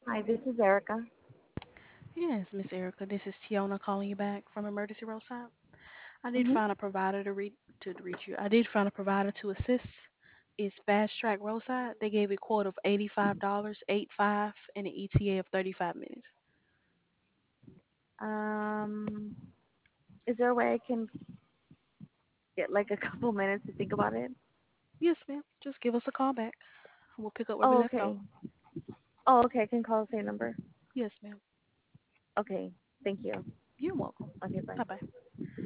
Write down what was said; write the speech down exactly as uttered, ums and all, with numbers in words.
Hi, this is Erica. Yes, Miss Erica, this is Tiona calling you back from Emergency Roadside. I did Hmm. find a provider to read to reach you. I did find a provider to assist. It's Fast Track Roadside. They gave a quote of eighty-five dollars, eight five, and an E T A of thirty-five minutes. Um, is there a way I can get like a couple minutes to think about it? Yes, ma'am. Just give us a call back. We'll pick up where we Oh, left off. okay. Oh, okay. I can call the same number. Yes, ma'am. Okay. Thank you. You're welcome. Okay, bye. Bye bye.